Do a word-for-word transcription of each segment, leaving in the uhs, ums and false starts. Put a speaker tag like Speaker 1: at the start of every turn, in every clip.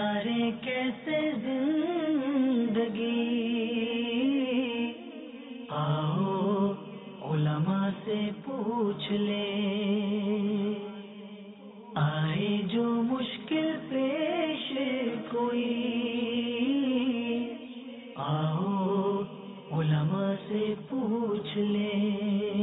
Speaker 1: گزارے کیسے زندگی، آؤ علماء سے پوچھ لیں، آئے جو مشکل پیش کوئی، آؤ علماء سے پوچھ لیں۔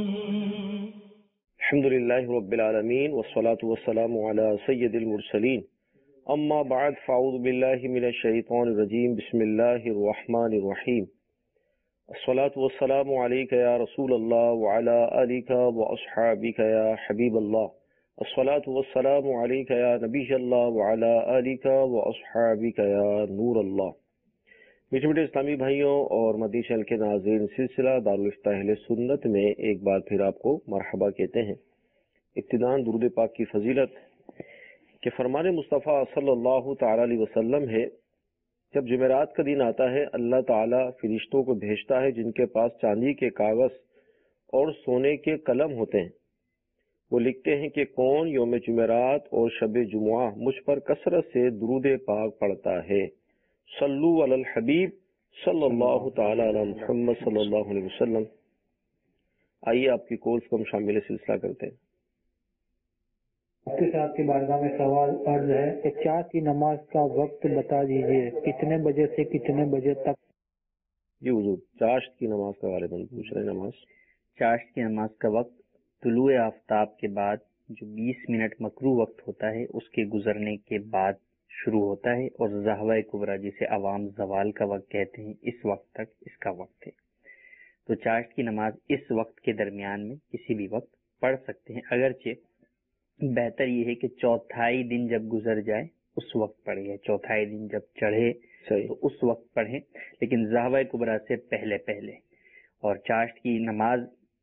Speaker 2: الحمدللہ رب العالمین والصلاة والسلام علی سید المرسلین، اما بعد فاعوذ باللہ من الشیطان الرجیم، بسم اللہ الرحمن الرحیم، الصلاة والسلام علیک یا رسول اللہ وعلی آلک واصحابک یا حبیب اللہ، الصلاة والسلام علیک یا نبی اللہ وعلی آلک واصحابک یا نور اللہ۔ میٹھے میٹھے اسلامی بھائیوں اور مدنی چینل کے ناظرین، سلسلہ دارالفتہ اہل سنت میں ایک بار پھر آپ کو مرحبا کہتے ہیں۔ ابتداءً درود پاک کی فضیلت کہ فرمان مصطفیٰ صلی اللہ تعالی علیہ وسلم ہے، جب جمعرات کا دن آتا ہے اللہ تعالیٰ فرشتوں کو بھیجتا ہے جن کے پاس چاندی کے کاغذ اور سونے کے قلم ہوتے ہیں۔ وہ لکھتے ہیں کہ کون یوم جمعرات اور شب جمعہ مجھ پر کثرت سے درود پاک پڑھتا ہے۔ صلو علی الحبیب صلی اللہ تعالی علی محمد صلی اللہ علیہ وسلم۔ آئیے آپ کی کورس کو ہم شامل سلسلہ کرتے ہیں۔
Speaker 3: آپ کے ساتھ کی بارگاہ میں سوال عرض ہے کہ چاشت کی نماز کا وقت بتا دیجیے، کتنے بجے سے کتنے بجے تک؟
Speaker 2: جی حضور، چاشت کی نماز کا غالباً پوچھ رہے ہیں۔ نماز
Speaker 4: چاشت کی نماز کا وقت طلوع آفتاب کے بعد جو بیس منٹ مکروہ وقت ہوتا ہے اس کے گزرنے کے بعد شروع ہوتا ہے، اور زہوہ کبریٰ جسے عوام زوال کا وقت کہتے ہیں اس وقت تک اس کا وقت ہے۔ تو چاشت کی نماز اس وقت کے درمیان میں کسی بھی وقت پڑھ سکتے ہیں، اگرچہ بہتر یہ ہے کہ چوتھائی دن جب گزر جائے اس وقت پڑھے، چوتھائی دن جب چڑھے تو اس وقت پڑھیں، لیکن زہوہ کبریٰ سے پہلے پہلے۔ اور چاشت کی نماز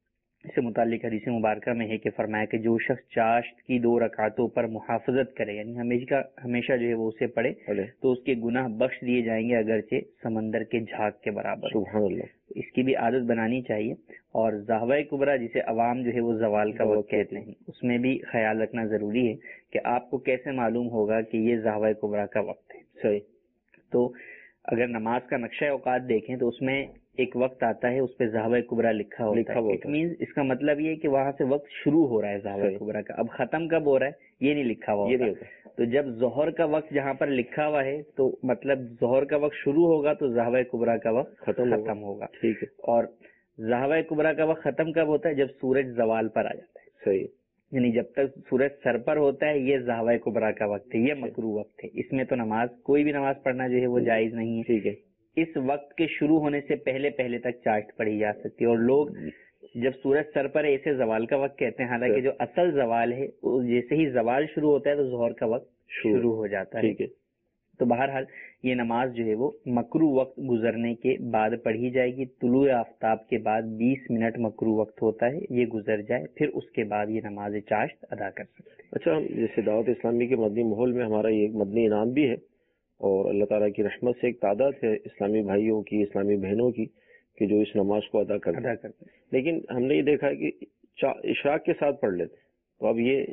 Speaker 4: سے متعلق حدیث مبارکہ میں ہے کہ فرمایا کہ جو شخص چاشت کی دو رکعتوں پر محافظت کرے، یعنی ہمیشہ ہمیشہ جو ہے وہ اسے پڑھے، تو اس کے گناہ بخش دیے جائیں گے اگرچہ سمندر کے جھاگ کے برابر۔
Speaker 2: سبحان اللہ۔
Speaker 4: اس کی بھی عادت بنانی چاہیے۔ اور زہوہ کبریٰ جسے عوام جو ہے وہ زوال کا وقت کہتے ہیں، اس میں بھی خیال رکھنا ضروری ہے کہ آپ کو کیسے معلوم ہوگا کہ یہ زہوہ کبریٰ کا وقت ہے۔
Speaker 2: صحیح۔
Speaker 4: تو اگر نماز کا نقشہ اوقات دیکھیں تو اس میں ایک وقت آتا ہے، اس پہ زہوہ کبریٰ لکھا ہوتا ہے۔ اٹ مینز اس کا مطلب یہ ہے کہ وہاں سے وقت شروع ہو رہا ہے زہوہ کبریٰ کا، اب ختم کب ہو رہا ہے یہ نہیں لکھا ہوا ہوتا۔ تو جب ظہر کا وقت جہاں پر لکھا ہوا ہے تو مطلب ظہر کا وقت شروع ہوگا تو زہوہ کبریٰ کا وقت ختم ہوگا۔
Speaker 2: ٹھیک ہے۔
Speaker 4: اور زہوہ کبریٰ کا وقت ختم کب ہوتا ہے؟ جب سورج زوال پر آ جاتا ہے۔
Speaker 2: صحیح۔
Speaker 4: یعنی جب تک سورج سر پر ہوتا ہے یہ زہوہ کبریٰ کا وقت ہے، یہ مکروہ وقت ہے، اس میں تو نماز کوئی بھی نماز پڑھنا جو ہے وہ جائز نہیں ہے۔
Speaker 2: ٹھیک ہے۔
Speaker 4: اس وقت کے شروع ہونے سے پہلے پہلے تک چاشت پڑھی جا سکتی ہے، اور لوگ جب سورج سر پر ہے اسے زوال کا وقت کہتے ہیں، حالانکہ جو اصل زوال ہے جیسے ہی زوال شروع ہوتا ہے تو ظہر کا وقت شروع ہو جاتا ہے۔ تو بہرحال یہ نماز جو ہے وہ مکروہ وقت گزرنے کے بعد پڑھی جائے گی۔ طلوع آفتاب کے بعد بیس منٹ مکروہ وقت ہوتا ہے، یہ گزر جائے پھر اس کے بعد یہ نماز چاشت ادا کر سکتے ہیں۔
Speaker 2: اچھا، جیسے دعوت اسلامی کے مدنی ماحول میں ہمارا یہ مدنی انعام بھی ہے، اور اللہ تعالیٰ کی رحمت سے ایک تعداد ہے اسلامی بھائیوں کی، اسلامی بہنوں کی کہ جو اس نماز کو ادا کرتے ہیں، لیکن ہم نے یہ دیکھا ہے کہ اشراق کے ساتھ پڑھ لیتے، تو اب یہ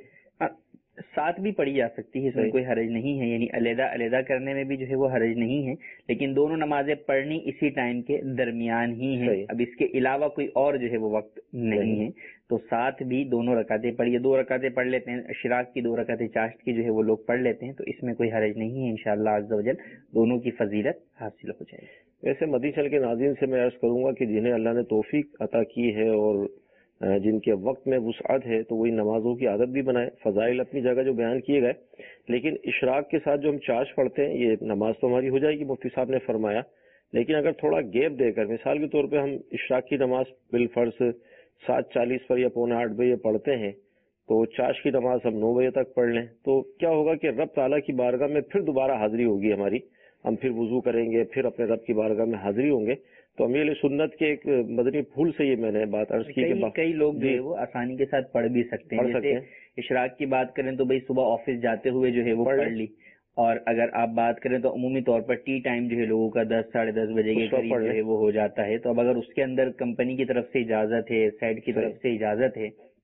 Speaker 4: ساتھ بھی پڑھی جا سکتی ہے، اس میں کوئی حرج نہیں ہے، یعنی علیحدہ علیحدہ کرنے میں بھی جو ہے وہ حرج نہیں ہے، لیکن دونوں نمازیں پڑھنی اسی ٹائم کے درمیان ہی ہیں۔ اب اس کے علاوہ کوئی اور جو ہے وہ وقت نہیں ہے، تو ساتھ بھی دونوں رکعتیں پڑھیے، دو رکعتیں پڑھ لیتے ہیں، اشراق کی دو رکعتیں چاشت کی جو ہے وہ لوگ پڑھ لیتے ہیں، تو اس میں کوئی حرج نہیں ہے، انشاءاللہ عز و جل دونوں کی فضیلت حاصل ہو جائے گی۔
Speaker 2: ویسے مدنی چینل کے ناظرین سے میں عرض کروں گا کہ جنہیں اللہ نے توفیق عطا کی ہے اور جن کے وقت میں وسعت ہے تو وہی نمازوں کی عادت بھی بنائے۔ فضائل اپنی جگہ جو بیان کیے گئے، لیکن اشراق کے ساتھ جو ہم چاشت پڑھتے ہیں یہ نماز تو ہماری ہو جائے گی، مفتی صاحب نے فرمایا، لیکن اگر تھوڑا گیپ دے کر مثال کے طور پہ ہم اشراق کی نماز بالفرض سات چالیس پر یا پونے آٹھ بجے پڑھتے ہیں تو چاشت کی نماز ہم نو بجے تک پڑھ لیں، تو کیا ہوگا کہ رب تعالیٰ کی بارگاہ میں پھر دوبارہ حاضری ہوگی ہماری، ہم پھر وضو کریں گے، پھر اپنے رب کی بارگاہ میں حاضری ہوں گے۔ تو امیر سنت کے ایک مدنی پھول سے یہ میں نے بات عرض کی کہ
Speaker 4: کئی لوگ جو ہے وہ آسانی کے ساتھ پڑھ بھی سکتے ہیں، جیسے اشراق کی بات کریں تو بھائی صبح آفس جاتے ہوئے جو ہے وہ پڑھ لی، اور اگر آپ بات کریں تو عمومی طور پر ٹی ٹائم جو ہے لوگوں کا دس ساڑھے دس بجے کے قریب جو ہے وہ ہو جاتا ہے، تو اب اگر اس کے اندر کمپنی کی طرف سے اجازت ہے، سائٹ کی طرف سے اجازت ہے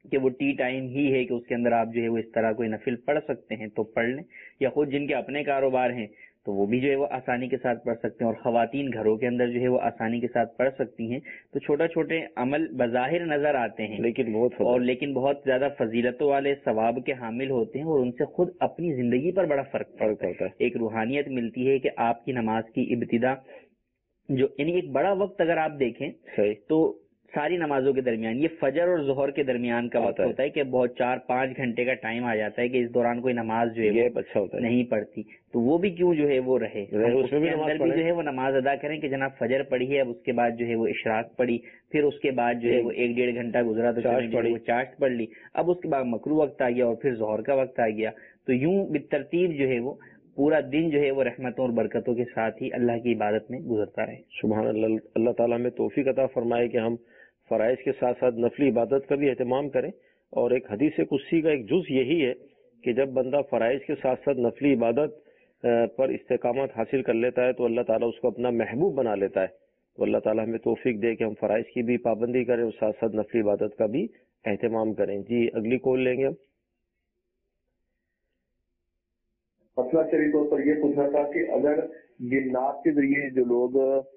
Speaker 4: کہ وہ ٹی ٹائم ہی ہے کہ اس کے اندر آپ جو ہے وہ اس طرح کوئی نفل پڑھ سکتے ہیں تو پڑھ لیں، یا خود جن کے اپنے کاروبار ہیں تو وہ بھی جو ہے وہ آسانی کے ساتھ پڑھ سکتے ہیں، اور خواتین گھروں کے اندر جو ہے وہ آسانی کے ساتھ پڑھ سکتی ہیں۔ تو چھوٹا چھوٹے عمل بظاہر نظر آتے ہیں
Speaker 2: لیکن بہت
Speaker 4: اور لیکن بہت زیادہ فضیلتوں والے ثواب کے حامل ہوتے ہیں، اور ان سے خود اپنی زندگی پر بڑا فرق پڑتا ہے۔ ایک روحانیت ملتی ہے کہ آپ کی نماز کی ابتدا جو یعنی ایک بڑا وقت اگر آپ دیکھیں تو ساری نمازوں کے درمیان یہ فجر اور ظہر کے درمیان کا وقت ہوتا ہے کہ بہت چار پانچ گھنٹے کا ٹائم آ جاتا ہے کہ اس دوران کوئی نماز جو ہے اچھا ہوتا ہے نہیں پڑتی، تو وہ بھی کیوں جو ہے وہ رہے، اس کے اندر بھی جو ہے وہ نماز ادا کریں کہ جناب فجر پڑھی ہے، اب اس کے بعد جو ہے وہ اشراق پڑھی، پھر اس کے بعد جو ہے وہ ایک ڈیڑھ گھنٹہ گزرا تو وہ چاشت پڑھ لی، اب اس کے بعد مکرو وقت آ گیا اور پھر ظہر کا وقت آ گیا، تو یوں بالترتیب جو ہے وہ پورا دن جو ہے وہ رحمتوں اور برکتوں کے ساتھ ہی اللہ کی عبادت میں گزرتا رہے۔
Speaker 2: سبحان اللہ، اللہ تعالیٰ ہمیں توفیق عطا فرمائے کہ ہم فرائض کے ساتھ ساتھ نفلی عبادت کا بھی اہتمام کریں، اور ایک حدیث قدسی کا ایک جز یہی ہے کہ جب بندہ فرائض کے ساتھ ساتھ نفلی عبادت پر استقامت حاصل کر لیتا ہے تو اللہ تعالیٰ اس کو اپنا محبوب بنا لیتا ہے۔ تو اللہ تعالیٰ ہمیں توفیق دے کہ ہم فرائض کی بھی پابندی کریں اور ساتھ ساتھ نفلی عبادت کا بھی اہتمام کریں۔ جی اگلی کال لیں گے ہم۔
Speaker 5: مسئلہ شریف طور پر یہ پوچھنا تھا کہ اگر جنات کے ذریعے جو لوگ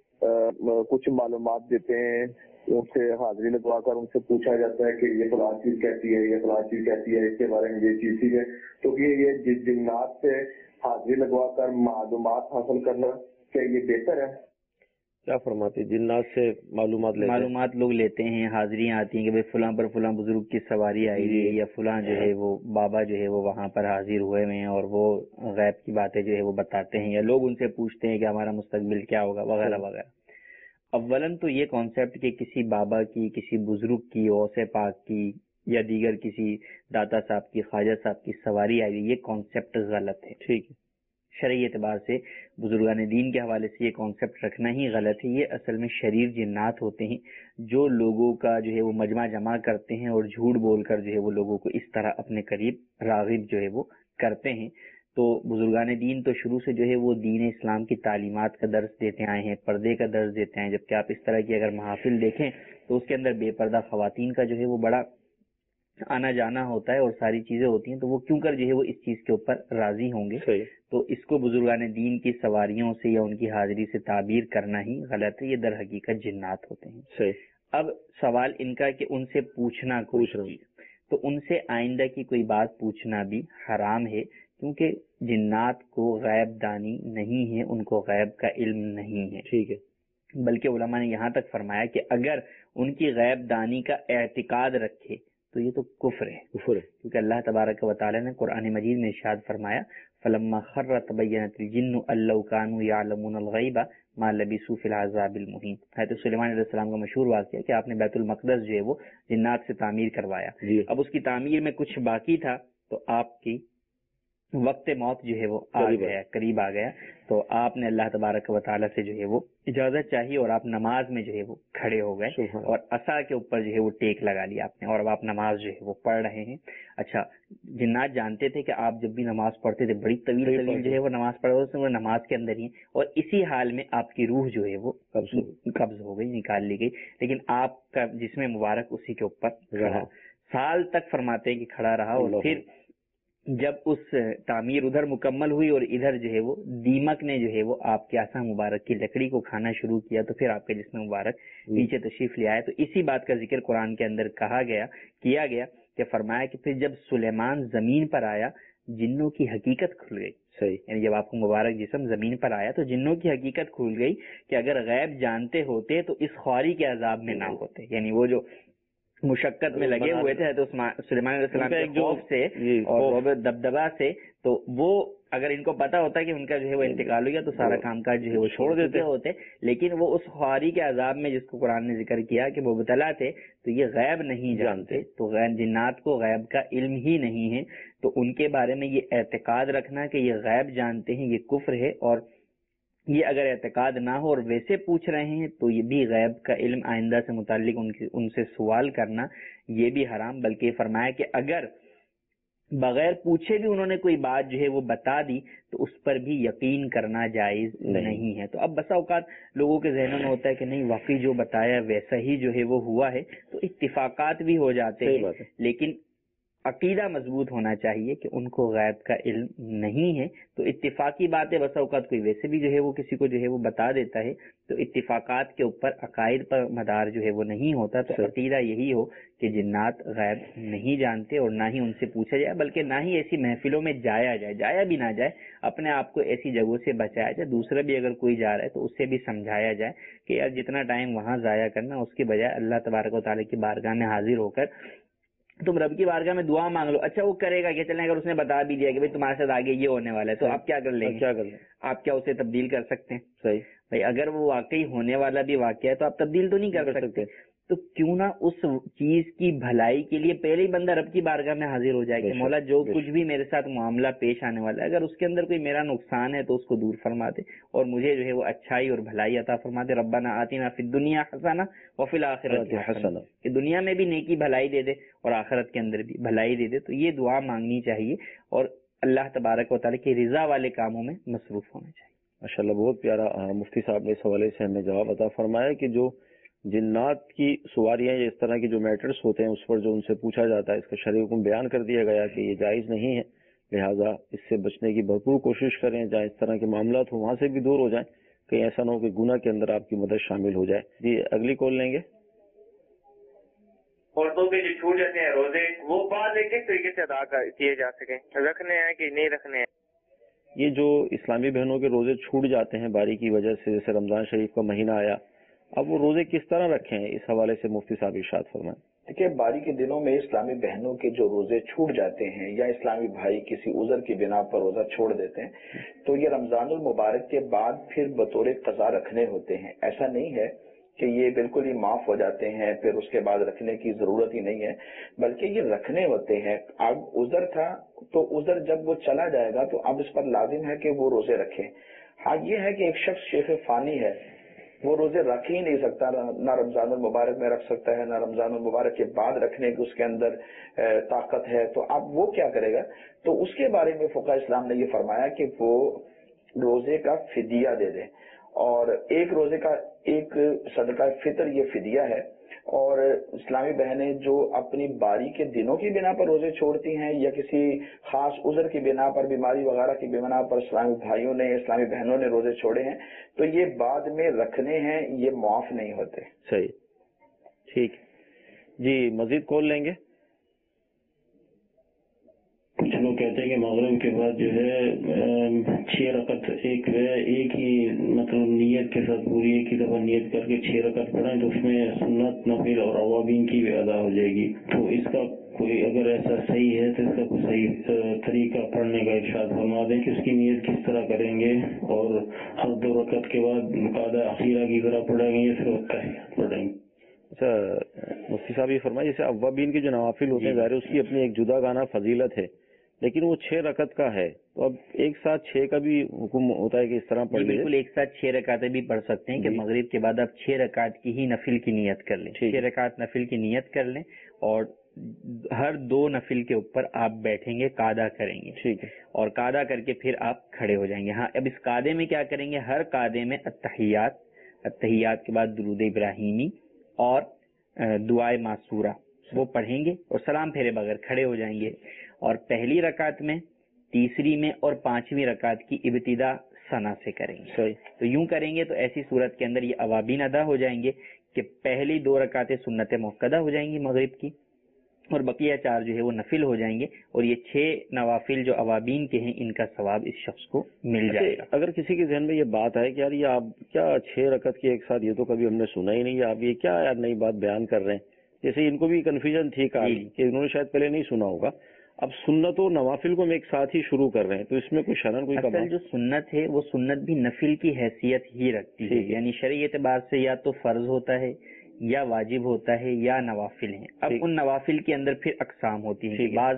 Speaker 5: کچھ معلومات دیتے ہیں ان سے حاضری لگوا کر ان سے پوچھا جاتا ہے کہ یہ فلاں چیز کہتی ہے، یہ فلاں چیز کہتی ہے، اس کے بارے میں یہ چیز ٹھیک ہے، تو یہ یہ جنات سے حاضری لگوا کر معلومات حاصل کرنا کیا یہ بہتر ہے؟
Speaker 2: کیا فرماتے جنات سے معلومات لیتے
Speaker 4: معلومات لوگ لیتے ہیں، حاضریاں آتی ہیں کہ بھائی فلاں پر فلاں بزرگ کی سواری آئی ہے، یا فلاں جو ہے وہ بابا جو ہے وہ وہاں پر حاضر ہوئے ہیں اور وہ غیب کی باتیں جو ہے وہ بتاتے ہیں، یا لوگ ان سے پوچھتے ہیں کہ ہمارا مستقبل کیا ہوگا وغیرہ وغیرہ۔ اولاً تو یہ کانسیپٹ کہ کسی بابا کی، کسی بزرگ کی، غوث پاک کی یا دیگر کسی داتا صاحب کی، خواجہ صاحب کی سواری آئی ہے، یہ کانسیپٹ غلط ہے۔ ٹھیک ہے، شرعی اعتبار سے بزرگان دین کے حوالے سے یہ کانسیپٹ رکھنا ہی غلط ہے۔ یہ اصل میں شریر جنات ہوتے ہیں جو لوگوں کا جو ہے وہ مجمع جمع کرتے ہیں اور جھوٹ بول کر جو ہے وہ لوگوں کو اس طرح اپنے قریب راغب جو ہے وہ کرتے ہیں۔ تو بزرگان دین تو شروع سے جو ہے وہ دین اسلام کی تعلیمات کا درس دیتے آئے ہیں، پردے کا درس دیتے ہیں، جبکہ آپ اس طرح کی اگر محافل دیکھیں تو اس کے اندر بے پردہ خواتین کا جو ہے وہ بڑا آنا جانا ہوتا ہے اور ساری چیزیں ہوتی ہیں، تو وہ کیوں کر جو ہے وہ اس چیز کے اوپر راضی ہوں گے؟ تو اس کو بزرگان دین کی سواریوں سے یا ان کی حاضری سے تعبیر کرنا ہی غلط ہے، یہ در حقیقت جنات ہوتے ہیں۔ صحیح۔ اب سوال ان کا کہ ان سے پوچھنا پوچھ رہا تو ان سے آئندہ کی کوئی بات پوچھنا بھی حرام ہے، کیونکہ جنات کو غیب دانی نہیں ہے، ان کو غیب کا علم نہیں ہے۔ ٹھیک ہے، بلکہ علماء نے یہاں تک فرمایا کہ اگر ان کی غیب دانی کا اعتقاد رکھے تو یہ تو کفر ہے، کفر ہے، کیونکہ اللہ تبارک و تعالی نے قرآن مجید میں ارشاد فرمایا فلما خر تبینت الجن ان لو كانوا يعلمون الغیب ما لبثوا في العذاب المہین۔ حضرت سلیمان علیہ السلام کا مشہور واقعہ کہ آپ نے بیت المقدس جو ہے وہ جنات سے تعمیر کروایا، اب اس کی تعمیر میں کچھ باقی تھا تو آپ کی وقت موت جو ہے وہ آ گیا، قریب آ گیا، تو آپ نے اللہ تبارک و تعالیٰ سے جو ہے وہ اجازت چاہی اور آپ نماز میں جو ہے وہ کھڑے ہو گئے اور عصا کے اوپر جو ہے وہ ٹیک لگا لیا آپ نے، اور اب آپ نماز جو ہے وہ پڑھ رہے ہیں۔ اچھا، جنات جانتے تھے کہ آپ جب بھی نماز پڑھتے تھے بڑی طویل طویل جو ہے وہ نماز پڑھ رہے وہ نماز کے اندر ہی، اور اسی حال میں آپ کی روح جو ہے وہ قبض ہو گئی، نکال لی گئی، لیکن آپ کا جسم مبارک اسی کے اوپر رہا، سال تک فرماتے ہیں کہ کھڑا رہا، اور پھر جب اس تعمیر ادھر مکمل ہوئی اور ادھر جو ہے وہ دیمک نے جو ہے وہ آپ کے عصا مبارک کی لکڑی کو کھانا شروع کیا، تو پھر آپ کے جسم مبارک نیچے تشریف لے آئے۔ تو اسی بات کا ذکر قرآن کے اندر کہا گیا کیا گیا کہ فرمایا کہ پھر جب سلیمان زمین پر آیا جنوں کی حقیقت کھل گئی۔ صحیح، یعنی جب آپ کو مبارک جسم زمین پر آیا تو جنوں کی حقیقت کھل گئی کہ اگر غیب جانتے ہوتے تو اس خواری کے عذاب میں نہ ہوتے، یعنی وہ جو مشقت میں لگے ہوئے تھے تو سلیمان علیہ السلام کے خوف سے اور دبدبا سے، تو وہ اگر ان کو پتا ہوتا کہ ان کا جو ہے وہ انتقال ہو گیا تو سارا کام کاج جو ہے وہ چھوڑ دیتے ہوتے، لیکن وہ اس خواری کے عذاب میں جس کو قرآن نے ذکر کیا کہ وہ مبتلا تھے تو یہ غیب نہیں جانتے، تو غیر جنات کو غیب کا علم ہی نہیں ہے، تو ان کے بارے میں یہ اعتقاد رکھنا کہ یہ غیب جانتے ہیں یہ کفر ہے، اور یہ اگر اعتقاد نہ ہو اور ویسے پوچھ رہے ہیں تو یہ بھی غیب کا علم آئندہ سے متعلق ان, ان سے سوال کرنا یہ بھی حرام، بلکہ فرمایا کہ اگر بغیر پوچھے بھی انہوں نے کوئی بات جو ہے وہ بتا دی تو اس پر بھی یقین کرنا جائز نہیں, نہیں ہے. تو اب بسا اوقات لوگوں کے ذہنوں میں ہوتا ہے کہ نہیں واقعی جو بتایا ویسا ہی جو ہے وہ ہوا ہے، تو اتفاقات بھی ہو جاتے ہیں، لیکن عقیدہ مضبوط ہونا چاہیے کہ ان کو غیب کا علم نہیں ہے. تو اتفاقی باتیں بسا اوقات کوئی ویسے بھی جو ہے وہ کسی کو جو ہے وہ بتا دیتا ہے، تو اتفاقات کے اوپر عقائد پر مدار جو ہے وہ نہیں ہوتا. تو عقیدہ یہی ہو کہ جنات غیب نہیں جانتے اور نہ ہی ان سے پوچھا جائے، بلکہ نہ ہی ایسی محفلوں میں جایا جائے، جایا بھی نہ جائے، اپنے آپ کو ایسی جگہوں سے بچایا جائے. دوسرا بھی اگر کوئی جا رہا ہے تو اس سے بھی سمجھایا جائے کہ یار جتنا ٹائم وہاں ضائع کرنا اس کے بجائے اللہ تبارک و تعالیٰ کی بارگاہ میں حاضر ہو کر تم رب کی بارگاہ میں دعا مانگ لو. اچھا وہ کرے گا کہ چلیں اگر اس نے بتا بھی دیا کہ بھائی تمہارے ساتھ آگے یہ ہونے والا ہے تو آپ کیا کر لیں گے؟ کیا کر لیں آپ کیا اسے تبدیل کر سکتے ہیں؟ صحیح بھائی، اگر وہ واقعی ہونے والا بھی واقعہ ہے تو آپ تبدیل تو نہیں کر سکتے. تو کیوں نہ اس چیز کی بھلائی کے لیے پہلے ہی بندہ رب کی بارگاہ میں حاضر ہو جائے کہ مولا جو کچھ بھی میرے ساتھ معاملہ پیش آنے والا ہے، اگر اس کے اندر کوئی میرا نقصان ہے تو اس کو دور فرما دے اور مجھے جو ہے وہ اچھائی اور بھلائی عطا فرما دے. ربنا آتنا فی الدنیا حسنہ وفی الآخرۃ حسنہ، کہ دنیا میں بھی نیکی بھلائی دے دے اور آخرت کے اندر بھی بھلائی دے دے. تو یہ دعا مانگنی چاہیے اور اللہ تبارک و تعالیٰ کی رضا والے کاموں میں مصروف ہونا چاہیے.
Speaker 2: ماشاءاللہ بہت پیارا مفتی صاحب نے اس حوالے سے ہمیں جواب عطا فرمایا کہ جو جنات کی سواریاں یا اس طرح کے جو میٹرز ہوتے ہیں اس پر جو ان سے پوچھا جاتا ہے، اس کا شرعی حکم بیان کر دیا گیا کہ یہ جائز نہیں ہے، لہٰذا اس سے بچنے کی بھرپور کوشش کریں. جہاں اس طرح کے معاملات ہوں وہاں سے بھی دور ہو جائیں، کہیں ایسا نہ ہو کہ گناہ کے اندر آپ کی مدد شامل ہو جائے. جی اگلی کال لیں گے.
Speaker 6: عورتوں کے جو چھوٹ جاتے ہیں روزے، وہ بعد کس طریقے سے ادا کیے جا سکیں، رکھنے ہیں کہ نہیں رکھنے ہیں؟
Speaker 2: یہ جو اسلامی بہنوں کے روزے چھوٹ جاتے ہیں باری کی وجہ سے، جیسے رمضان شریف کا مہینہ آیا، اب وہ روزے کس طرح رکھیں، اس حوالے سے مفتی صاحب ارشاد فرمائیں.
Speaker 7: دیکھیے، باری کے دنوں میں اسلامی بہنوں کے جو روزے چھوٹ جاتے ہیں یا اسلامی بھائی کسی عذر کی بنا پر روزہ چھوڑ دیتے ہیں تو یہ رمضان المبارک کے بعد پھر بطور قضا رکھنے ہوتے ہیں. ایسا نہیں ہے کہ یہ بالکل ہی معاف ہو جاتے ہیں پھر اس کے بعد رکھنے کی ضرورت ہی نہیں ہے، بلکہ یہ رکھنے ہوتے ہیں. اب عذر تھا تو عذر جب وہ چلا جائے گا تو اب اس پر لازم ہے کہ وہ روزے رکھیں. ہاں یہ ہے کہ ایک شخص شیخ فانی ہے، وہ روزے رکھ ہی نہیں سکتا، نہ رمضان المبارک میں رکھ سکتا ہے نہ رمضان المبارک کے بعد رکھنے کی اس کے اندر طاقت ہے، تو اب وہ کیا کرے گا؟ تو اس کے بارے میں فقہ اسلام نے یہ فرمایا کہ وہ روزے کا فدیہ دے دے، اور ایک روزے کا ایک صدقہ فطر یہ فدیہ ہے. اور اسلامی بہنیں جو اپنی باری کے دنوں کی بنا پر روزے چھوڑتی ہیں یا کسی خاص عذر کی بنا پر، بیماری وغیرہ کی بنا پر اسلامی بھائیوں نے اسلامی بہنوں نے روزے چھوڑے ہیں تو یہ بعد میں رکھنے ہیں، یہ معاف نہیں ہوتے.
Speaker 2: صحیح، ٹھیک. جی مزید کال لیں گے.
Speaker 8: کچھ لوگ کہتے ہیں کہ مغرب کے بعد جو ہے چھ رکعت ایک ایک ہی مطلب نیت کے ساتھ پوری ایک ہی دفعہ نیت کر کے چھ رکعت پڑھیں تو اس میں سنت نفل اور اوابین کی بھی ادا ہو جائے گی. تو اس کا کوئی اگر ایسا صحیح ہے تو اس کا کوئی صحیح طریقہ پڑھنے کا ارشاد فرما دیں کہ اس کی نیت کس طرح کریں گے، اور ہر دو رکعت کے بعد قاعدہ اخیرہ کی طرح پڑھیں گے یا صرف تحیات پڑھیں گے؟
Speaker 2: اچھا مفتی صاحب یہ فرمائے جیسے اوابین کے جو نوافل ہوتے ہیں ظاہر اس کی اپنی ایک جدا گانا فضیلت ہے، لیکن وہ چھ رکعت کا ہے تو اب ایک ساتھ چھ کا بھی حکم ہوتا ہے کہ اس طرح پڑھ لیں؟
Speaker 4: بالکل ایک ساتھ چھ رکعتیں بھی پڑھ سکتے ہیں کہ مغرب کے بعد آپ چھ رکعت کی ہی نفل کی نیت کر لیں، چھ رکعت نفل کی نیت کر لیں اور ہر دو نفل کے اوپر آپ بیٹھیں گے، قعدہ کریں گے، ٹھیک ہے، اور قعدہ کر کے پھر آپ کھڑے ہو جائیں گے. ہاں اب اس قعدے میں کیا کریں گے، ہر قعدے میں التحیات، التحیات کے بعد درود ابراہیمی اور دعائے معصورہ وہ پڑھیں گے اور سلام پھیرے بغیر کھڑے ہو جائیں گے. اور پہلی رکعت میں، تیسری میں اور پانچویں رکعت کی ابتدا ثنا سے کریں گے. تو یوں کریں گے تو ایسی صورت کے اندر یہ اوابین ادا ہو جائیں گے کہ پہلی دو رکعتیں سنت موقدہ ہو جائیں گی مغرب کی اور بقیہ چار جو ہے وہ نفل ہو جائیں گے، اور یہ چھ نوافل جو اوابین کے ہیں ان کا ثواب اس شخص کو مل جائے گا.
Speaker 2: اگر کسی کے ذہن میں یہ بات ہے کہ یار یہ آپ کیا چھ رکعت کی ایک ساتھ، یہ تو کبھی ہم نے سنا ہی نہیں ہے، آپ یہ کیا یار نئی بات بیان کر رہے ہیں، جیسے ان کو بھی کنفیوژن تھی کہ انہوں نے شاید پہلے نہیں سنا ہوگا، اب سنت و نوافل کو ہم ایک ساتھ ہی شروع کر رہے ہیں تو اس میں کوئی شرعن کوئی
Speaker 4: اصل جو سنت ہے وہ سنت بھی نفل کی حیثیت ہی رکھتی ہے، یعنی شرعی اعتبار سے یا تو فرض ہوتا ہے یا واجب ہوتا ہے یا نوافل ہیں. اب ان نوافل کے اندر پھر اقسام ہوتی ہیں، بعض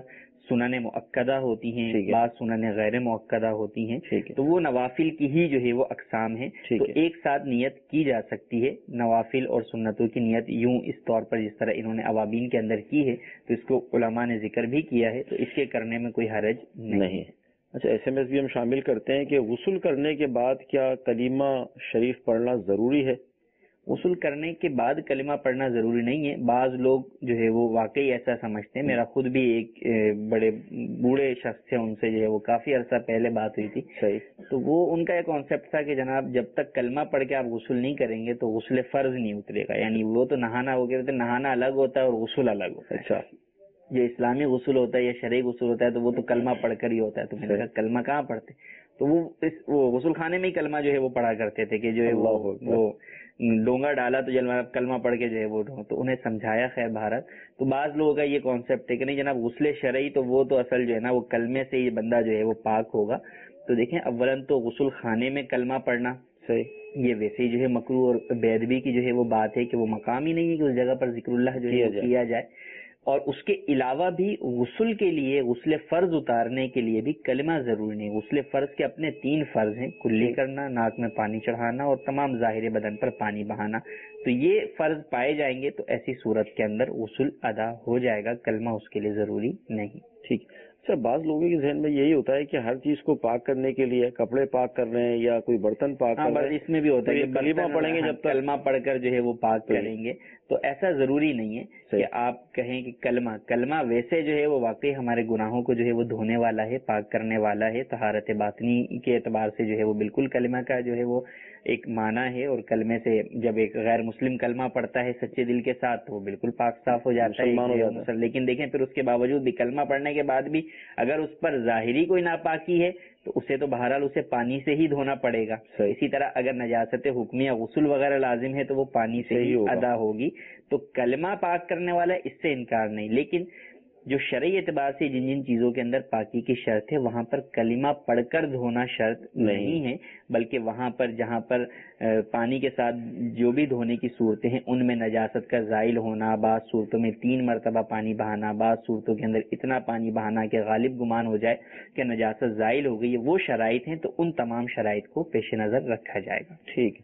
Speaker 4: سنن مؤکدہ ہوتی ہیں، بعض سنن غیر مؤکدہ ہوتی ہیں، تو وہ نوافل کی ہی جو ہے وہ اقسام ہیں. تو ایک ساتھ نیت کی جا سکتی ہے، نوافل اور سنتوں کی نیت یوں اس طور پر جس طرح انہوں نے اوابین کے اندر کی ہے، تو اس کو علماء نے ذکر بھی کیا ہے، تو اس کے کرنے میں کوئی حرج نہیں ہے.
Speaker 2: اچھا، ایس ایم ایس بھی ہم شامل کرتے ہیں کہ غسل کرنے کے بعد کیا کلمہ شریف پڑھنا ضروری ہے؟
Speaker 4: غسل کرنے کے بعد کلمہ پڑھنا ضروری نہیں ہے. بعض لوگ جو ہے وہ واقعی ایسا سمجھتے ہیں. میرا خود بھی ایک بڑے بوڑھے شخص تھے، ان سے جو ہے وہ کافی عرصہ پہلے بات ہوئی تھی.
Speaker 2: صحیح.
Speaker 4: تو وہ ان کا ایک کانسیپٹ تھا کہ جناب جب تک کلمہ پڑھ کے آپ غسل نہیں کریں گے تو غسل فرض نہیں اترے گا. یعنی وہ تو نہانا ہو گیا، نہانا الگ ہوتا ہے اور غسل الگ ہوتا ہے.
Speaker 2: اچھا،
Speaker 4: جو اسلامی غسل ہوتا ہے یا شرعی غسل ہوتا ہے تو وہ تو کلمہ پڑھ کر ہی ہوتا ہے. تو میں نے کہا کلمہ کہاں پڑھتے؟ تو وہ اس وہ غسل خانے میں ہی کلمہ جو ہے وہ پڑھا کرتے تھے کہ جو ہے وہ ڈونگا ڈالا تو جلوہ کلمہ پڑھ کے جو ہے وہ تو انہیں سمجھایا. خیر بھارت تو بعض لوگوں کا یہ کانسیپٹ ہے کہ نہیں جناب غسل شرعی تو وہ تو اصل جو ہے نا وہ کلمے سے یہ بندہ جو ہے وہ پاک ہوگا. تو دیکھیں اولاً تو غسل خانے میں کلمہ پڑھنا صحیح یہ ویسے ہی جو ہے مکروہ اور بیدبی کی جو ہے وہ بات ہے کہ وہ مقام ہی نہیں ہے کہ اس جگہ پر ذکر اللہ جو ہے کیا جائے. اور اس کے علاوہ بھی غسل کے لیے غسل فرض اتارنے کے لیے بھی کلمہ ضروری نہیں. غسل فرض کے اپنے تین فرض ہیں، کلی کرنا، ناک میں پانی چڑھانا اور تمام ظاہر بدن پر پانی بہانا. تو یہ فرض پائے جائیں گے تو ایسی صورت کے اندر غسل ادا ہو جائے گا، کلمہ اس کے لیے ضروری نہیں.
Speaker 2: ٹھیک. اچھا، بعض لوگوں کے ذہن میں یہی ہوتا ہے کہ ہر چیز کو پاک کرنے کے لیے کپڑے پاک کر رہے ہیں یا کوئی برتن پاک کر رہے ہیں،
Speaker 4: اس میں بھی ہوتا ہے کہ
Speaker 2: کلمہ پڑھیں گے جب تک
Speaker 4: کلمہ پڑھ کر جو ہے وہ پاک کریں گے. تو ایسا ضروری نہیں ہے کہ آپ کہیں کہ کلمہ کلمہ ویسے جو ہے وہ واقعی ہمارے گناہوں کو جو ہے وہ دھونے والا ہے، پاک کرنے والا ہے. طہارت باطنی کے اعتبار سے جو ہے وہ بالکل کلمہ کا جو ہے وہ ایک معنی ہے. اور کلمے سے جب ایک غیر مسلم کلمہ پڑھتا ہے سچے دل کے ساتھ تو وہ بالکل پاک صاف ہو جاتا ہے. لیکن دیکھیں پھر اس کے باوجود بھی کلمہ پڑھنے کے بعد بھی اگر اس پر ظاہری کوئی ناپاکی ہے تو اسے تو بہرحال اسے پانی سے ہی دھونا پڑے گا. اسی طرح اگر نجاست حکمیہ غسل وغیرہ لازم ہے تو وہ پانی سے ہی ادا ہوگی. تو کلمہ پاک کرنے والا اس سے انکار نہیں. لیکن جو شرعی اعتبار سے جن جن چیزوں کے اندر پاکی کی شرط ہے وہاں پر کلمہ پڑھ کر دھونا شرط نہیں ہے، بلکہ وہاں پر جہاں پر پانی کے ساتھ جو بھی دھونے کی صورتیں ہیں ان میں نجاست کا زائل ہونا، بعض صورتوں میں تین مرتبہ پانی بہانا، بعض صورتوں کے اندر اتنا پانی بہانا کہ غالب گمان ہو جائے کہ نجاست زائل ہو گئی، وہ شرائط ہیں. تو ان تمام شرائط کو پیش نظر رکھا جائے گا.
Speaker 2: ٹھیک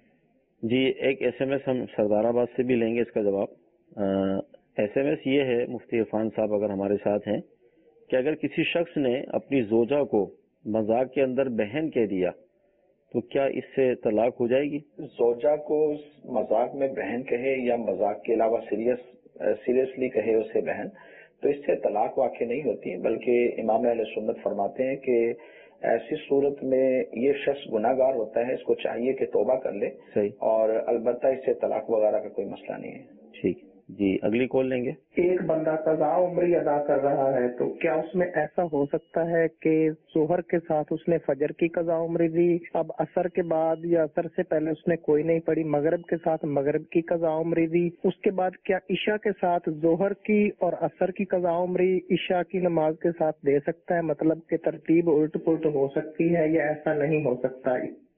Speaker 2: جی. ایک ایس ایم ایس ہم سردار آباد سے بھی لیں گے اس کا جواب. ایس ایم ایس یہ ہے مفتی عرفان صاحب اگر ہمارے ساتھ ہیں کہ اگر کسی شخص نے اپنی زوجہ کو مذاق کے اندر بہن کہہ دیا تو کیا اس سے طلاق ہو جائے گی؟
Speaker 7: زوجہ کو مذاق میں بہن کہے یا مذاق کے علاوہ سیریس سیریسلی کہے اسے بہن تو اس سے طلاق واقع نہیں ہوتی، بلکہ امام اہل سنت فرماتے ہیں کہ ایسی صورت میں یہ شخص گناہ گار ہوتا ہے، اس کو چاہیے کہ توبہ کر لے.
Speaker 2: صحیح.
Speaker 7: اور البتہ اس سے طلاق وغیرہ کا کوئی مسئلہ نہیں ہے.
Speaker 2: ٹھیک جی. اگلی کال لیں گے.
Speaker 9: ایک بندہ قضاء عمری ادا کر رہا ہے تو کیا اس میں ایسا ہو سکتا ہے کہ ظہر کے ساتھ اس نے فجر کی قضاء عمری دی، اب عصر کے بعد یا عصر سے پہلے اس نے کوئی نہیں پڑھی، مغرب کے ساتھ مغرب کی قضاء عمری دی، اس کے بعد کیا عشاء کے ساتھ ظہر کی اور عصر کی قضاء عمری عشاء کی نماز کے ساتھ دے سکتا ہے؟ مطلب کہ ترتیب الٹ پلٹ ہو سکتی ہے یا ایسا نہیں ہو سکتا؟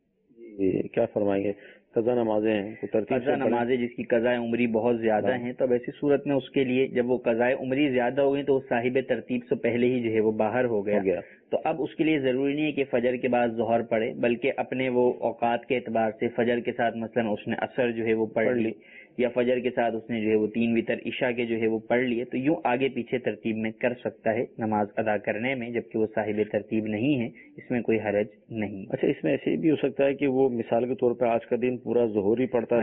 Speaker 2: جی کیا فرمائیں گے؟ قضا نمازیں ہیں،
Speaker 4: قضا نمازیں جس کی قضاء عمری بہت زیادہ ہیں، تب ایسی صورت میں اس کے لیے جب وہ قضاء عمری زیادہ ہو گئی تو صاحب ترتیب سے پہلے ہی جو ہے وہ باہر ہو گیا. تو اب اس کے لیے ضروری نہیں ہے کہ فجر کے بعد ظہر پڑھے، بلکہ اپنے وہ اوقات کے اعتبار سے فجر کے ساتھ مثلا اس نے عصر جو ہے وہ پڑھ لی یا فجر کے ساتھ اس نے جو ہے وہ تین وتر عشاء کے جو ہے وہ پڑھ لیے، تو یوں آگے پیچھے ترتیب میں کر سکتا ہے نماز ادا کرنے میں، جبکہ وہ صاحب ترتیب نہیں ہے، اس میں کوئی حرج نہیں.
Speaker 2: اچھا، اس میں ایسے بھی ہو سکتا ہے کہ وہ مثال کے طور پر آج کا دن پورا ظہر ہی پڑھتا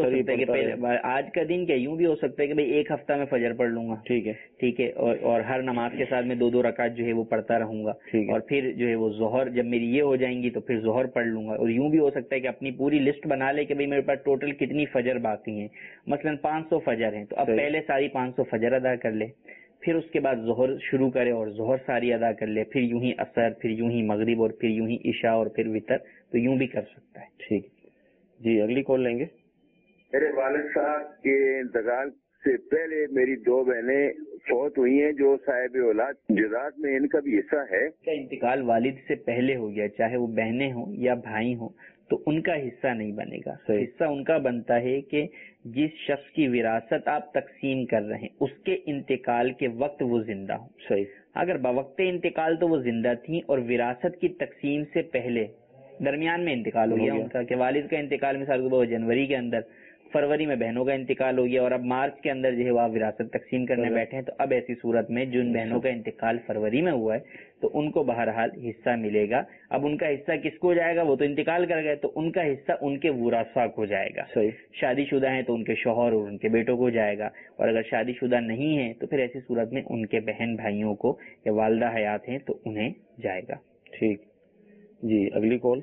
Speaker 2: رہے.
Speaker 4: آج کا دن کیا یوں بھی ہو سکتا ہے کہ بھائی ایک ہفتہ میں فجر پڑھ لوں گا، ٹھیک ہے ٹھیک ہے اور اور ہر نماز کے ساتھ میں دو دو رکعت جو ہے وہ پڑھتا رہوں گا، اور پھر جو ہے وہ ظہر جب میری یہ ہو جائیں گی تو پھر ظہر پڑھ لوں گا. اور یوں بھی ہو سکتا ہے کہ اپنی پوری لسٹ بنا لے کہ بھائی میرے پاس ٹوٹل کتنی فجر باقی ہیں، مثلا پانچ سو فجر ہیں، تو اب پہلے ساری پانچ سو فجر ادا کر لے، پھر اس کے بعد ظہر شروع کرے اور ظہر ساری ادا کر لے، پھر یوں ہی عصر، پھر یوں ہی مغرب، اور پھر یوں ہی عشاء، اور پھر وتر. تو یوں بھی کر سکتا ہے.
Speaker 2: ٹھیک جی. اگلی کال لیں گے.
Speaker 5: میرے والد صاحب کے انتقال سے پہلے میری دو بہنیں فوت ہوئی ہیں جو صاحب اولاد جزات میں ان کا بھی حصہ ہے.
Speaker 4: کیا انتقال والد سے پہلے ہو گیا، چاہے وہ بہنیں ہوں یا بھائی ہوں، تو ان کا حصہ نہیں بنے گا. حصہ ان کا بنتا ہے کہ جس شخص کی وراثت آپ تقسیم کر رہے ہیں اس کے انتقال کے وقت وہ زندہ ہوں.
Speaker 2: صحیح.
Speaker 4: اگر بوقت انتقال تو وہ زندہ تھیں اور وراثت کی تقسیم سے پہلے درمیان میں انتقال ہو گیا ان کا، کہ والد کا انتقال مثال کو جنوری کے اندر، فروری میں بہنوں کا انتقال ہو گیا اور اب مارچ کے اندر جو ہے وہ آپ وراثت تقسیم کرنے بیٹھے ہیں، تو اب ایسی صورت میں جن بہنوں کا انتقال فروری میں ہوا ہے تو ان کو بہرحال حصہ ملے گا. اب ان کا حصہ کس کو جائے گا؟ وہ تو انتقال کر گئے تو ان کا حصہ ان کے ورثاء کو جائے گا. شادی شدہ ہیں تو ان کے شوہر اور ان کے بیٹوں کو جائے گا، اور اگر شادی شدہ نہیں ہیں تو پھر ایسی صورت میں ان کے بہن بھائیوں کو یا والدہ حیات ہیں تو انہیں جائے گا.
Speaker 2: ٹھیک جی، اگلی کال.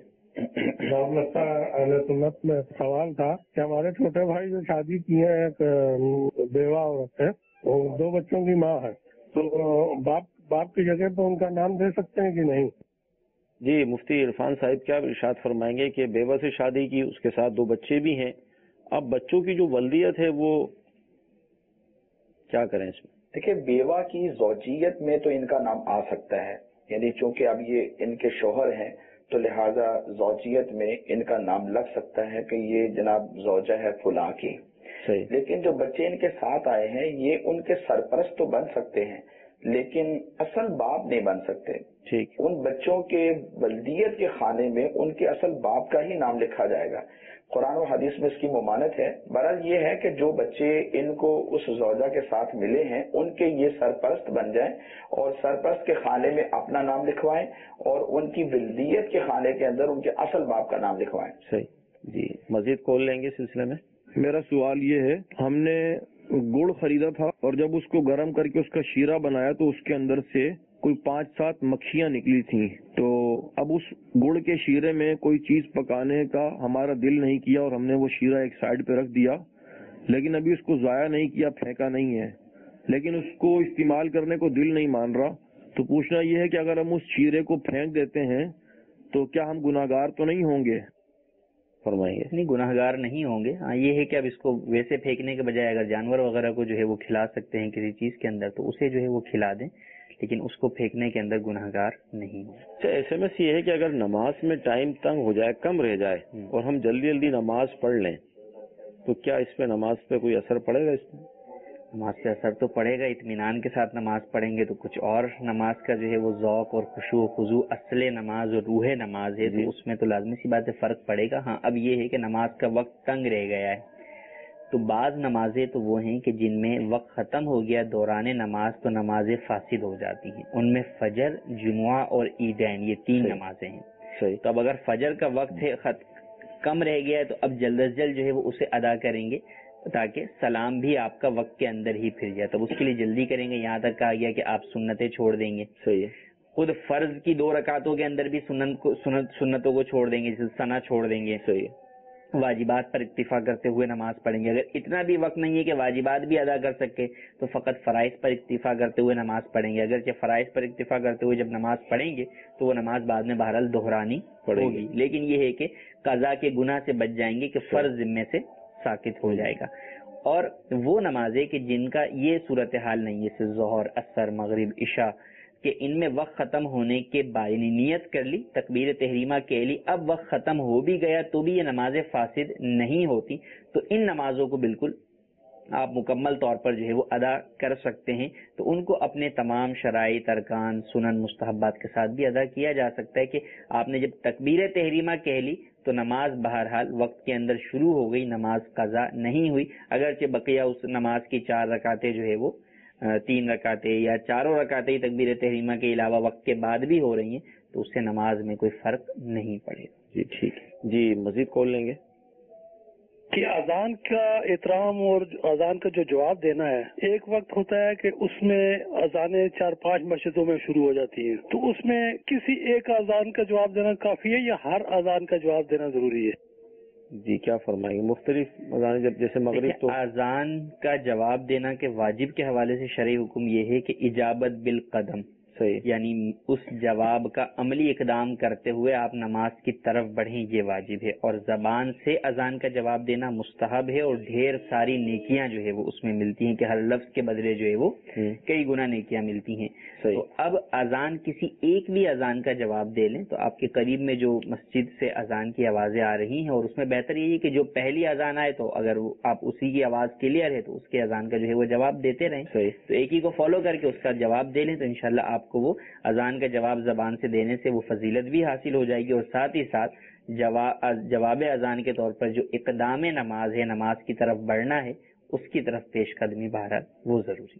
Speaker 10: سنت میں سوال تھا کہ ہمارے چھوٹے بھائی جو شادی کی ہے ایک بیوہ عورت ہے، وہ دو بچوں کی ماں ہے، تو باپ باپ کی جگہ پہ ان کا نام دے سکتے ہیں کہ نہیں؟
Speaker 2: جی مفتی عرفان صاحب کیا ارشاد فرمائیں گے کہ بیوہ سے شادی کی، اس کے ساتھ دو بچے بھی ہیں، اب بچوں کی جو ولدیت ہے وہ کیا کریں اس میں؟
Speaker 7: دیکھیں، بیوہ کی زوجیت میں تو ان کا نام آ سکتا ہے، یعنی چونکہ اب یہ ان کے شوہر ہیں تو لہذا زوجیت میں ان کا نام لگ سکتا ہے کہ یہ جناب زوجہ ہے فلاں کی.
Speaker 2: صحیح.
Speaker 7: لیکن جو بچے ان کے ساتھ آئے ہیں یہ ان کے سرپرست تو بن سکتے ہیں لیکن اصل باپ نہیں بن سکتے.
Speaker 2: ٹھیک.
Speaker 7: ان بچوں کے ولدیت کے خانے میں ان کے اصل باپ کا ہی نام لکھا جائے گا. قرآن و حدیث میں اس کی ممانت ہے. بہرحال یہ ہے کہ جو بچے ان کو اس زوجہ کے ساتھ ملے ہیں ان کے یہ سرپرست بن جائیں اور سرپرست کے خانے میں اپنا نام لکھوائیں اور ان کی ولدیت کے خانے کے اندر ان کے اصل باپ کا نام لکھوائیں.
Speaker 2: صحیح. جی مزید کال لیں گے سلسلے میں.
Speaker 10: میرا سوال یہ ہے، ہم نے گڑ خریدا تھا اور جب اس کو گرم کر کے اس کا شیرہ بنایا تو اس کے اندر سے کوئی پانچ سات مکھیاں نکلی تھیں، تو اب اس گڑ کے شیرے میں کوئی چیز پکانے کا ہمارا دل نہیں کیا اور ہم نے وہ شیرہ ایک سائڈ پہ رکھ دیا، لیکن ابھی اس کو ضائع نہیں کیا، پھینکا نہیں ہے، لیکن اس کو استعمال کرنے کو دل نہیں مان رہا. تو پوچھنا یہ ہے کہ اگر ہم اس شیرے کو پھینک دیتے ہیں تو کیا ہم گناہگار تو نہیں ہوں گے؟
Speaker 2: فرمائیے.
Speaker 4: نہیں، گناہگار نہیں ہوں گے. ہاں یہ ہے کہ اب اس کو ویسے پھینکنے کے بجائے اگر جانور وغیرہ کو جو ہے وہ کھلا سکتے ہیں کسی چیز کے اندر تو اسے جو ہے وہ کھلا دیں، لیکن اس کو پھینکنے کے اندر گناہگار نہیں ہوں.
Speaker 2: اچھا، ایس ایم ایس یہ ہے کہ اگر نماز میں ٹائم تنگ ہو جائے، کم رہ جائے اور ہم جلدی جلدی نماز پڑھ لیں تو کیا اس پہ نماز پہ کوئی اثر پڑے گا؟ اس میں
Speaker 4: نماز پہ اثر تو پڑے گا. اطمینان کے ساتھ نماز پڑھیں گے تو کچھ اور نماز کا جو ہے وہ ذوق اور خشوع و خضوع اصل نماز اور روح نماز ہے تو اس میں تو لازمی سی بات ہے فرق پڑے گا. ہاں اب یہ ہے کہ نماز کا وقت تنگ رہ گیا ہے تو بعض نمازیں تو وہ ہیں کہ جن میں وقت ختم ہو گیا دوران نماز تو نمازیں فاسد ہو جاتی ہیں. ان میں فجر، جمعہ اور عیدین یہ تین نمازیں ہیں.
Speaker 2: صحیح.
Speaker 4: تو اب اگر فجر کا وقت ہے خط کم رہ گیا ہے تو اب جلد از جلد جو ہے وہ اسے ادا کریں گے تاکہ سلام بھی آپ کا وقت کے اندر ہی پھر جائے. تب اس کے لیے جلدی کریں گے. یہاں تک کہا گیا کہ آپ سنتیں چھوڑ دیں گے.
Speaker 2: صحیح ہے.
Speaker 4: خود فرض کی دو رکعتوں کے اندر بھی سنت کو سنت سنتوں کو چھوڑ دیں گے، سنا چھوڑ دیں گے.
Speaker 2: صحیح ہے.
Speaker 4: واجبات پر اکتفا کرتے ہوئے نماز پڑھیں گے. اگر اتنا بھی وقت نہیں ہے کہ واجبات بھی ادا کر سکے تو فقط فرائض پر اکتفا کرتے ہوئے نماز پڑھیں گے. اگرچہ فرائض پر اکتفا کرتے ہوئے جب نماز پڑھیں گے تو وہ نماز بعد میں بہرحال دہرانی ہوگی، لیکن یہ ہے کہ قضا کے گناہ سے بچ جائیں گے کہ فرض ذمے سے ساقط ہو جائے گا. اور وہ نمازیں کہ جن کا یہ صورتحال نہیں ہے، جیسے ظہر، عصر، مغرب، عشاء، کہ ان میں وقت ختم ہونے کے بعد نیت کر لی، تکبیر تحریمہ کہہ لی، اب وقت ختم ہو بھی گیا تو بھی یہ نمازیں فاسد نہیں ہوتی، تو ان نمازوں کو بالکل آپ مکمل طور پر جو ہے وہ ادا کر سکتے ہیں. تو ان کو اپنے تمام شرائط، ارکان، سنن، مستحبات کے ساتھ بھی ادا کیا جا سکتا ہے کہ آپ نے جب تکبیر تحریمہ کہہ لی تو نماز بہرحال وقت کے اندر شروع ہو گئی، نماز قضا نہیں ہوئی. اگرچہ بقیہ اس نماز کی چار رکعتیں جو ہے وہ تین رکعتیں یا چاروں رکعتیں تکبیر تحریمہ کے علاوہ وقت کے بعد بھی ہو رہی ہیں تو اس سے نماز میں کوئی فرق نہیں پڑے گا.
Speaker 2: جی ٹھیک. جی مزید کال لیں گے.
Speaker 10: کہ اذان کا احترام اور اذان کا جو جواب دینا ہے، ایک وقت ہوتا ہے کہ اس میں اذانیں چار پانچ مسجدوں میں شروع ہو جاتی ہیں، تو اس میں کسی ایک اذان کا جواب دینا کافی ہے یا ہر اذان کا جواب دینا ضروری ہے؟
Speaker 2: جی کیا فرمائیں گے؟ مختلف اذان جب جیسے مغرب تو
Speaker 4: اذان کا جواب دینا کے واجب کے حوالے سے شرعی حکم یہ ہے کہ اجابت بالقدم، یعنی اس جواب کا عملی اقدام کرتے ہوئے آپ نماز کی طرف بڑھیں، یہ واجب ہے. اور زبان سے اذان کا جواب دینا مستحب ہے، اور ڈھیر ساری نیکیاں جو ہے وہ اس میں ملتی ہیں کہ ہر لفظ کے بدلے جو ہے وہ کئی گنا نیکیاں ملتی ہیں. تو اب اذان کسی ایک بھی اذان کا جواب دے لیں تو آپ کے قریب میں جو مسجد سے اذان کی آوازیں آ رہی ہیں، اور اس میں بہتر یہ ہے کہ جو پہلی اذان آئے تو اگر آپ اسی کی آواز کلیئر ہے تو اس کے اذان کا جو ہے وہ جواب دیتے رہیں. تو ایک ہی کو فالو کر کے اس کا جواب دے لیں تو انشاءاللہ آپ کو وہ اذان کا جواب زبان سے دینے سے وہ فضیلت بھی حاصل ہو جائے گی، اور ساتھ ہی ساتھ جواب اذان کے طور پر جو اقدام نماز ہے، نماز کی طرف بڑھنا ہے، اس کی طرف پیش قدمی بہرحال وہ ضروری.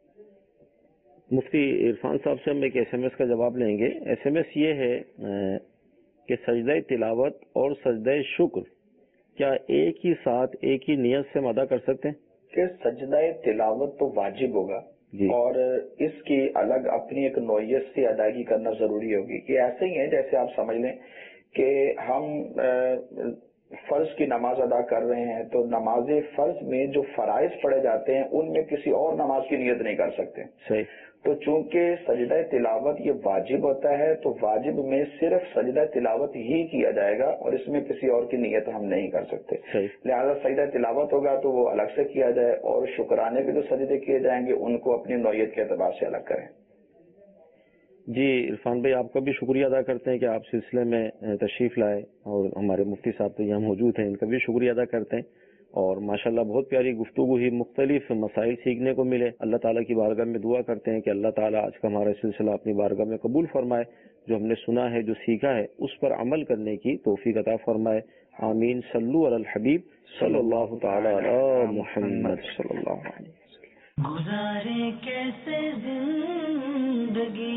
Speaker 2: مفتی عرفان صاحب سے ہم ایک ایس ایم ایس کا جواب لیں گے. ایس ایم ایس یہ ہے کہ سجدہ تلاوت اور سجدہ شکر کیا ایک ہی ساتھ ایک ہی نیت سے ہم ادا کر سکتے ہیں؟
Speaker 7: کہ سجدہ تلاوت تو واجب ہوگا جی. اور اس کی الگ اپنی ایک نوعیت سے ادائیگی کرنا ضروری ہوگی. کہ ایسے ہی ہے جیسے آپ سمجھ لیں کہ ہم فرض کی نماز ادا کر رہے ہیں تو نماز فرض میں جو فرائض پڑھے جاتے ہیں ان میں کسی اور نماز کی نیت نہیں کر سکتے. صحیح. تو چونکہ سجدہ تلاوت یہ واجب ہوتا ہے تو واجب میں صرف سجدہ تلاوت ہی کیا جائے گا اور اس میں کسی اور کی نیت ہم نہیں کر سکتے. لہذا سجدہ تلاوت ہوگا تو وہ الگ سے کیا جائے، اور شکرانے کے جو سجدے کیے جائیں گے ان کو اپنی نوعیت کے اعتبار سے الگ کریں.
Speaker 2: جی عرفان بھائی، آپ کا بھی شکریہ ادا کرتے ہیں کہ آپ سلسلے میں تشریف لائے، اور ہمارے مفتی صاحب تو یہاں موجود ہیں، ان کا بھی شکریہ ادا کرتے ہیں. اور ماشاءاللہ بہت پیاری گفتگو ہوئی، مختلف مسائل سیکھنے کو ملے. اللہ تعالیٰ کی بارگاہ میں دعا کرتے ہیں کہ اللہ تعالیٰ آج کا ہمارا سلسلہ اپنی بارگاہ میں قبول فرمائے، جو ہم نے سنا ہے، جو سیکھا ہے، اس پر عمل کرنے کی توفیق عطا فرمائے. آمین. صلو علی الحبیب صلی اللہ تعالی علی محمد صلی اللہ علیہ وسلم.
Speaker 1: گزارے کیسے زندگی،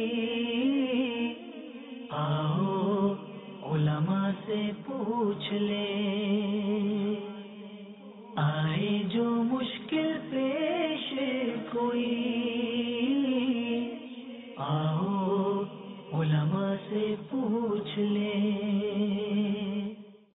Speaker 1: آؤ علماء سے پوچھ لیں، آئے جو مشکل پیش کوئی، آؤ علماء سے پوچھ لیں.